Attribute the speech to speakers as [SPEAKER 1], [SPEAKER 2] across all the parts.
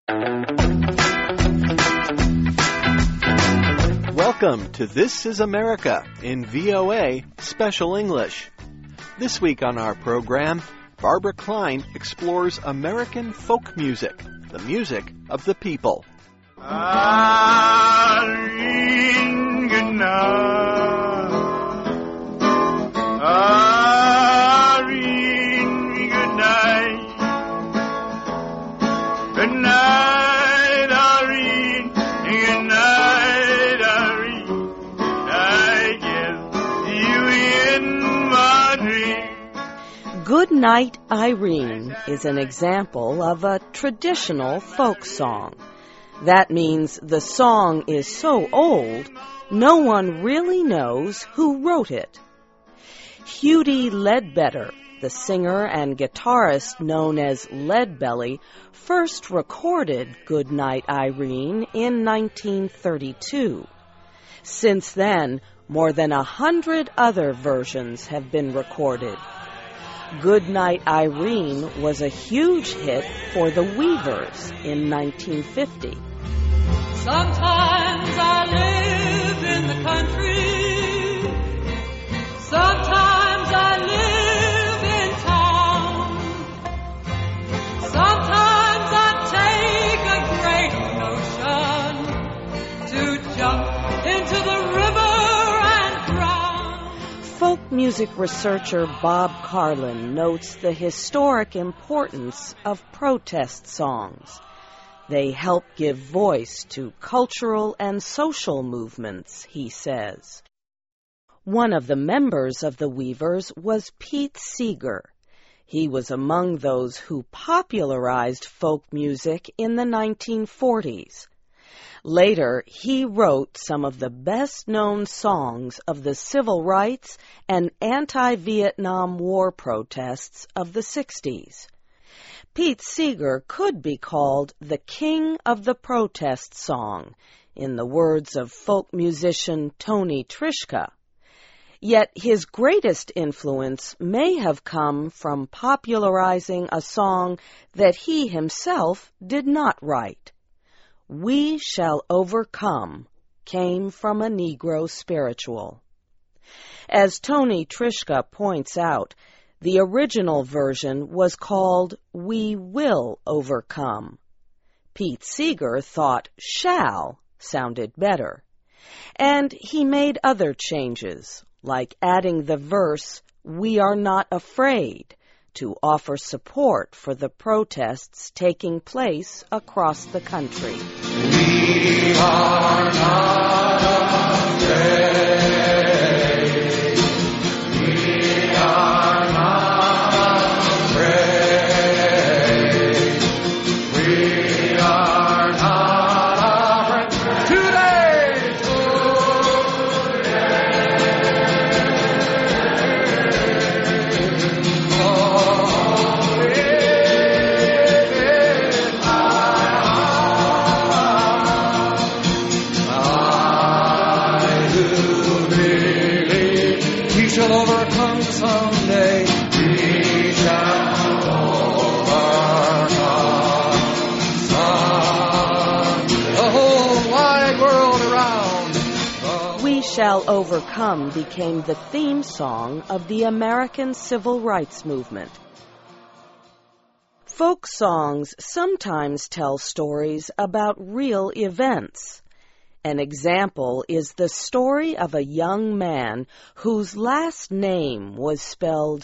[SPEAKER 1] Welcome to This is America in VOA Special English. This week on our program, Barbara Klein explores American folk music, the music of the people.
[SPEAKER 2] Irene, good night. Irene, good night. Good night, Irene. Good night, Irene. I guess you in my dream.
[SPEAKER 3] Good Night, Irene is an example of a traditional folk song. That means the song is so old, no one really knows who wrote it. Hughie Ledbetter, the singer and guitarist known as Leadbelly, first recorded Good Night, Irene in 1932. Since then, more than 100 other versions have been recorded. Good Night, Irene was a huge hit for the Weavers in 1950.
[SPEAKER 4] Sometimes I live in the country. Sometimes I live in town. Sometimes I take a great notion to jump into the river and drown.
[SPEAKER 3] Folk music researcher Bob Carlin notes the historic importance of protest songs. They help give voice to cultural and social movements, he says. One of the members of the Weavers was Pete Seeger. He was among those who popularized folk music in the 1940s. Later, he wrote some of the best-known songs of the civil rights and anti-Vietnam War protests of the 60s. Pete Seeger could be called the king of the protest song, in the words of folk musician Tony Trischka. Yet his greatest influence may have come from popularizing a song that he himself did not write. We Shall Overcome came from a Negro spiritual. As Tony Trischka points out, the original version was called We Will Overcome. Pete Seeger thought shall sounded better. And he made other changes, like adding the verse, We Are Not Afraid, to offer support for the protests taking place across the country.
[SPEAKER 2] We are not afraid. We are not afraid. We are not afraid. Today! Shall overcome someday. We shall overcome someday. The whole wide world around.
[SPEAKER 3] We Shall Overcome became the theme song of the American Civil Rights Movement. Folk songs sometimes tell stories about real events. An example is the story of a young man whose last name was spelled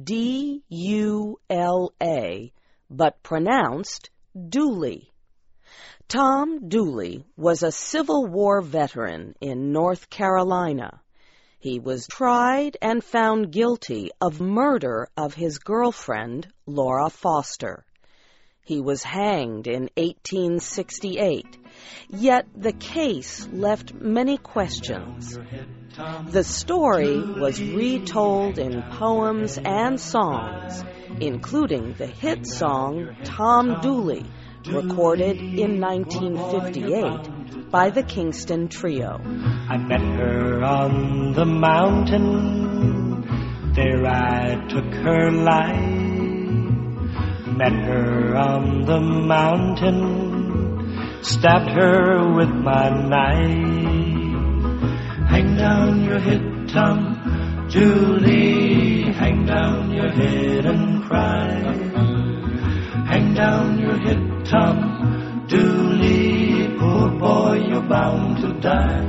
[SPEAKER 3] D-U-L-A, but pronounced Dooley. Tom Dooley was a Civil War veteran in North Carolina. He was tried and found guilty of murder of his girlfriend, Laura Foster. He was hanged in 1868, yet the case left many questions. The story was retold in poems and songs, including the hit song Tom Dooley, recorded in 1958 by the Kingston Trio.
[SPEAKER 5] I met her on the mountain, there I took her life. Met her on the mountain, stabbed her with my knife. Hang down your head, Tom, Julie, hang down your head and cry. Hang down your head, Tom, Julie, poor boy, you're bound to die.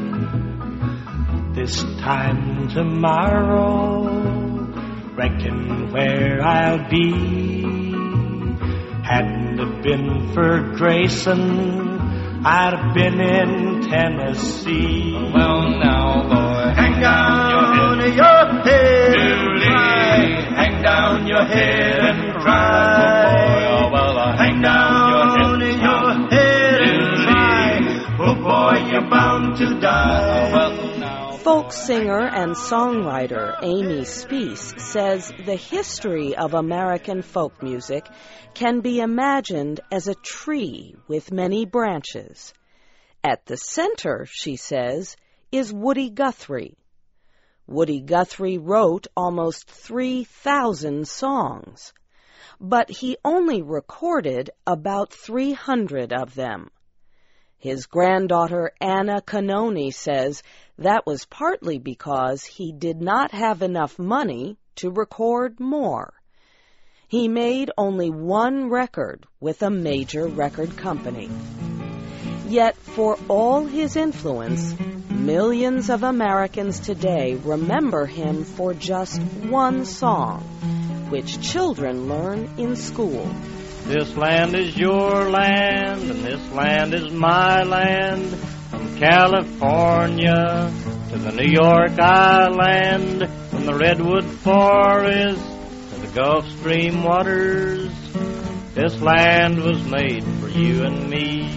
[SPEAKER 5] This time tomorrow, reckon where I'll be. Hadn't it been for Grayson, I'd have been in Tennessee.
[SPEAKER 2] Well, now, boy,
[SPEAKER 5] hang down your head,
[SPEAKER 2] Julie,
[SPEAKER 5] hang down your head and
[SPEAKER 2] boy,
[SPEAKER 5] cry.
[SPEAKER 2] oh, well,
[SPEAKER 5] Hang down your head and cry. Oh boy, you're bound to die.
[SPEAKER 2] well, now.
[SPEAKER 3] Folk singer and songwriter Amy Speace says the history of American folk music can be imagined as a tree with many branches. At the center, she says, is Woody Guthrie. Woody Guthrie wrote almost 3,000 songs, but he only recorded about 300 of them. His granddaughter Anna Canoni says that was partly because he did not have enough money to record more. He made only one record with a major record company. Yet for all his influence, millions of Americans today remember him for just one song, which children learn in school.
[SPEAKER 5] This land is your land, and this land is my land. From California to the New York Island, from the Redwood Forest to the Gulf Stream waters, this land was made for you and me.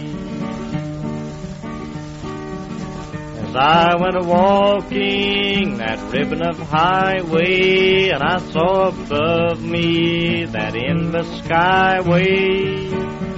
[SPEAKER 5] As I went a-walking that ribbon of highway, and I saw above me that endless skyway,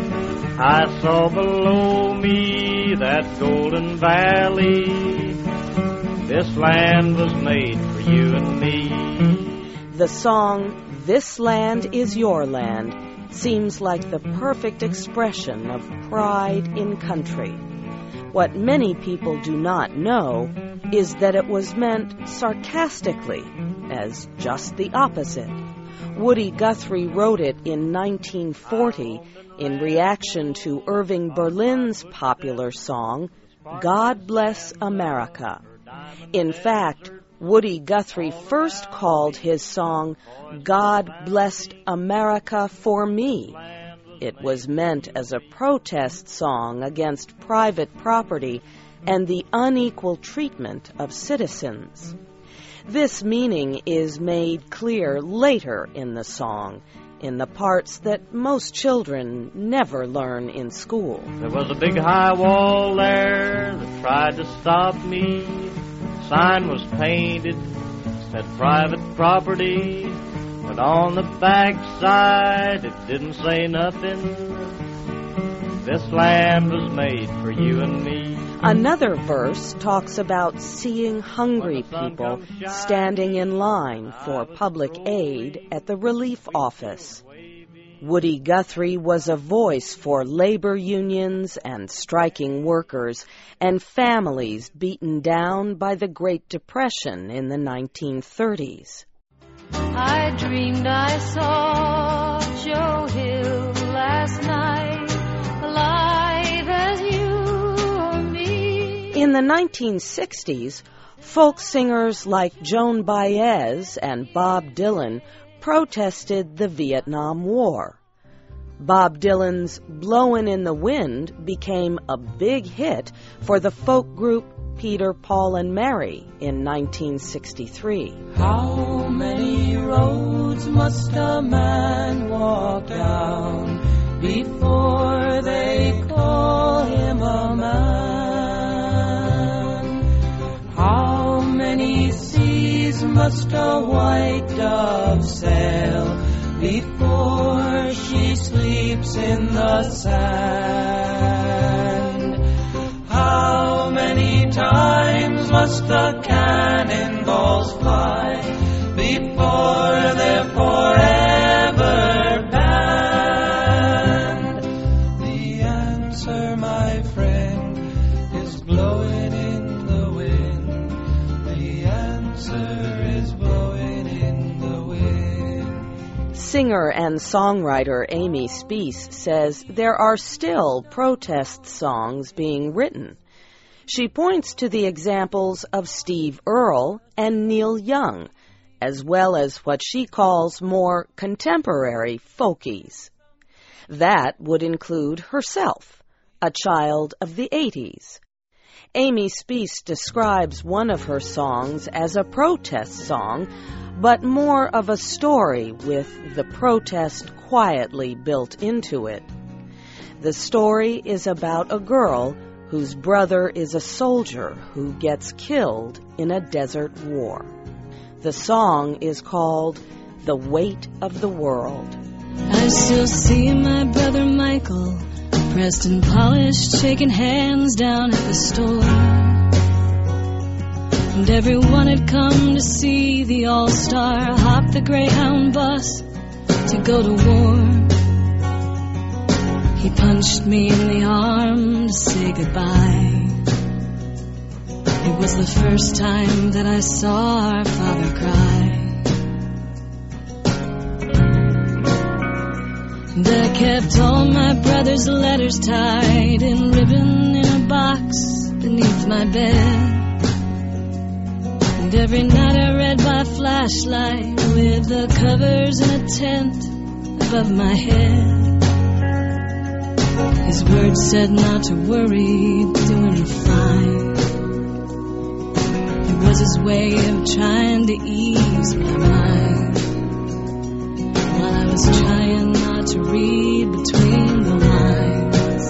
[SPEAKER 5] I saw below me that golden valley. This land was made for you and me.
[SPEAKER 3] The song, This Land is Your Land, seems like the perfect expression of pride in country. What many people do not know is that it was meant sarcastically, as just the opposite. Woody Guthrie wrote it in 1940 in reaction to Irving Berlin's popular song, God Bless America. In fact, Woody Guthrie first called his song God Blessed America for Me. It was meant as a protest song against private property and the unequal treatment of citizens. This meaning is made clear later in the song, in the parts that most children never learn in school.
[SPEAKER 5] There was a big high wall there that tried to stop me. Sign was painted, said private property, but on the back side it didn't say nothing. This land was made for you and me.
[SPEAKER 3] Another verse talks about seeing hungry people standing in line for public aid at the relief office. Woody Guthrie was a voice for labor unions and striking workers and families beaten down by the Great Depression in the 1930s.
[SPEAKER 4] I dreamed I saw Joe Hill last night, alive as you or me.
[SPEAKER 3] In the 1960s, folk singers like Joan Baez and Bob Dylan protested the Vietnam War. Bob Dylan's Blowin' in the Wind became a big hit for the folk group Peter, Paul, and Mary in 1963.
[SPEAKER 6] How many roads must a man walk down before they call him a man? How many seas must a white dove sail before she sleeps in the sand? How many times must the cannonballs fly before they're forever banned? The answer, my
[SPEAKER 3] Singer and songwriter Amy Speace says there are still protest songs being written. She points to the examples of Steve Earle and Neil Young, as well as what she calls more contemporary folkies. That would include herself, a child of the 80s. Amy Speace describes one of her songs as a protest song, but more of a story with the protest quietly built into it. The story is about a girl whose brother is a soldier who gets killed in a desert war. The song is called The Weight of the World.
[SPEAKER 7] I still see my brother Michael, pressed and polished, shaking hands down at the store. And everyone had come to see the All-Star hop the Greyhound bus to go to war. He punched me in the arm to say goodbye. It was the first time that I saw our father cry. And I kept all my brother's letters tied in ribbon in a box beneath my bed. And every night I read by flashlight with the covers in a tent above my head. His words said not to worry, doing fine. It was his way of trying to ease my mind, while I was trying not to read between the lines.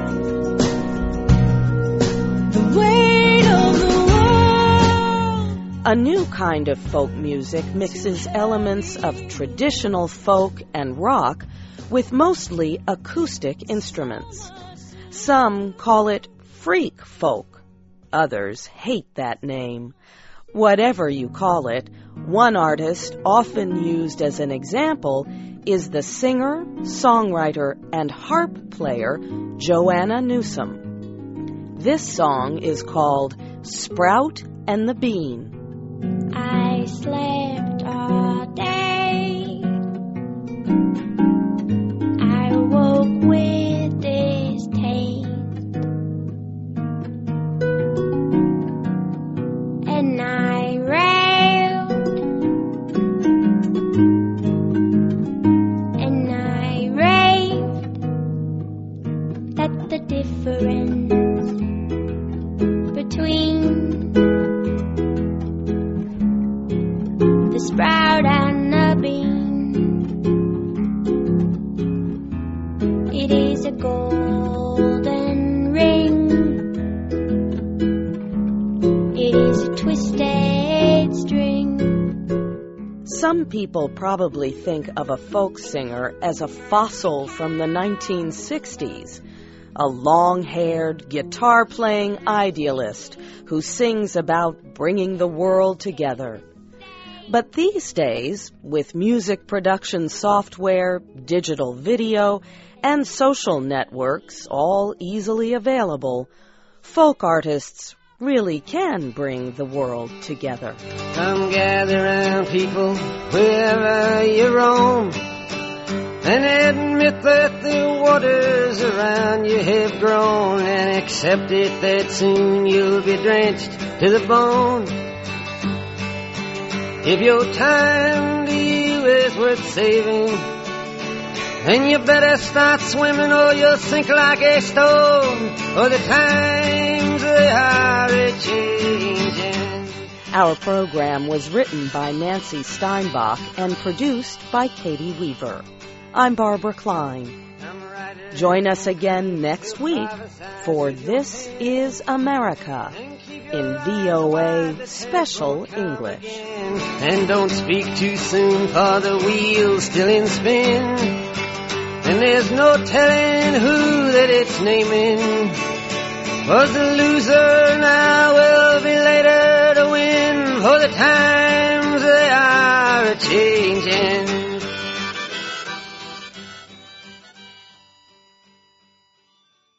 [SPEAKER 7] The weight of the world.
[SPEAKER 3] A new kind of folk music mixes elements of traditional folk and rock with mostly acoustic instruments. Some call it freak folk. Others hate that name. Whatever you call it, one artist often used as an example is the singer, songwriter, and harp player Joanna Newsom. This song is called Sprout and the Bean.
[SPEAKER 8] I slept all day. I woke with this taste, and I railed, and I raved that the difference between the sprout and the bean, it is a golden ring, it is a twisted string.
[SPEAKER 3] Some people probably think of a folk singer as a fossil from the 1960s, a long-haired, guitar-playing idealist who sings about bringing the world together. But these days, with music production software, digital video, and social networks all easily available, folk artists really can bring the world together.
[SPEAKER 9] Come gather round, people, wherever you roam, and admit that the waters around you have grown, and accept it that soon you'll be drenched to the bone. If your time to you is worth saving, then you better start swimming or you'll sink like a stone, for the times they are a-changing.
[SPEAKER 3] Our program was written by Nancy Steinbach and produced by Katie Weaver. I'm Barbara Klein. Join us again next week for This is America in VOA Special English.
[SPEAKER 9] And don't speak too soon, for the wheel's still in spin, and there's no telling who that it's naming. Was the loser now will be later to win, for the times they are a-changing.